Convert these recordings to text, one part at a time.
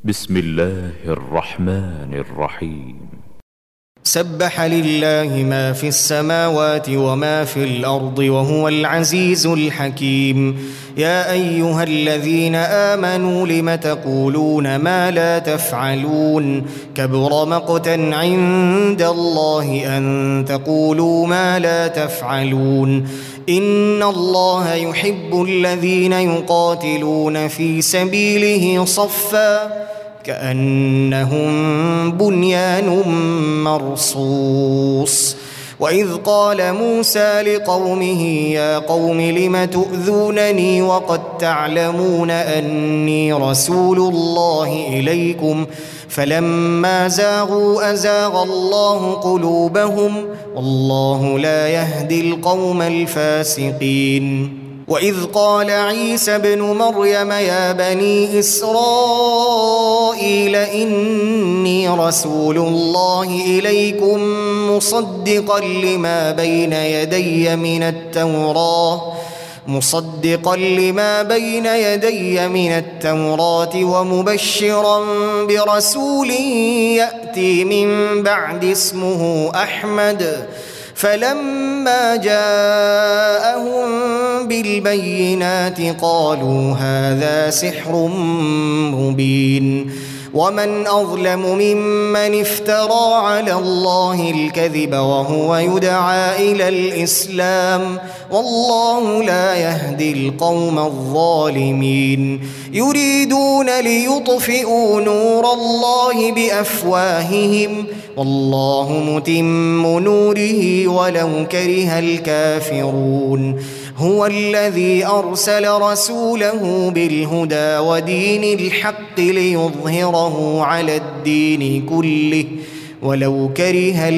بسم الله الرحمن الرحيم. سبح لله ما في السماوات وما في الأرض وهو العزيز الحكيم. يا أيها الذين آمنوا لم تقولون ما لا تفعلون؟ كبر مقتا عند الله أن تقولوا ما لا تفعلون. إن الله يحب الذين يقاتلون في سبيله صفا كأنهم بنيان مرصوص. وإذ قال موسى لقومه يا قوم لم تؤذونني وقد تعلمون أني رسول الله إليكم فلما زاغوا أزاغ الله قلوبهم والله لا يهدي القوم الفاسقين. وإذ قال عيسى ابن مريم يا بني إسرائيل إني رسول الله إليكم مصدقا لما بين يدي من التوراة ومبشرا برسول يأتي من بعد اسمه أحمد. فلما جاءهم بالبينات قالوا هذا سحر مبين. ومن أظلم ممن افترى على الله الكذب وهو يدعى إلى الإسلام والله لا يهدي القوم الظالمين. يريدون ليطفئوا نور الله بأفواههم والله متم نوره ولو كره الكافرون. هو الذي أرسل رسوله بالهدى ودين الحق ليظهره على الدين كله ولو كره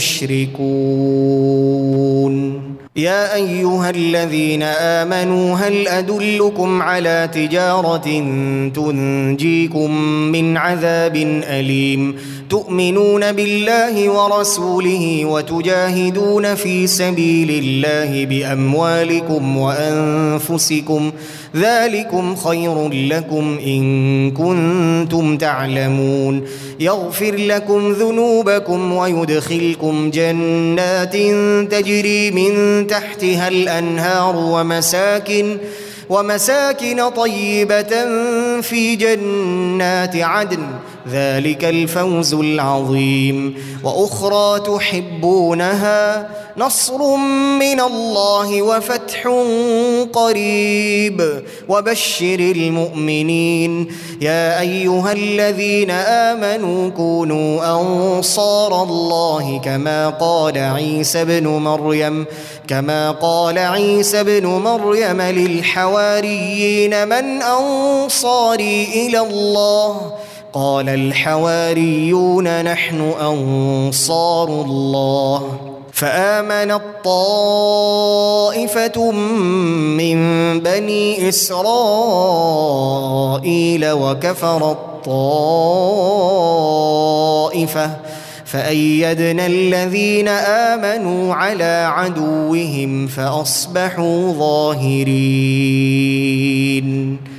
المشركون. يا أيها الذين آمنوا هل أدلكم على تجارة تنجيكم من عذاب أليم تؤمنون بالله ورسوله وتجاهدون في سبيل الله بأموالكم وأنفسكم ذلكم خير لكم إن كنتم تعلمون. يغفر لكم ذنوبكم ويدخلكم جنات تجري من تحتها الأنهار ومساكن طيبة في جنات عدن ذلك الفوز العظيم. وأخرى تحبونها نصر من الله وفتح قريب وبشر المؤمنين. يا أيها الذين آمنوا كونوا أنصار الله كما قال عيسى بن مريم للحواريين من أنصاري إلى الله قال الحواريون نحن أنصار الله. فآمنت طائفة من بني إسرائيل وكفرت طائفة فأيدنا الذين آمنوا على عدوهم فأصبحوا ظاهرين.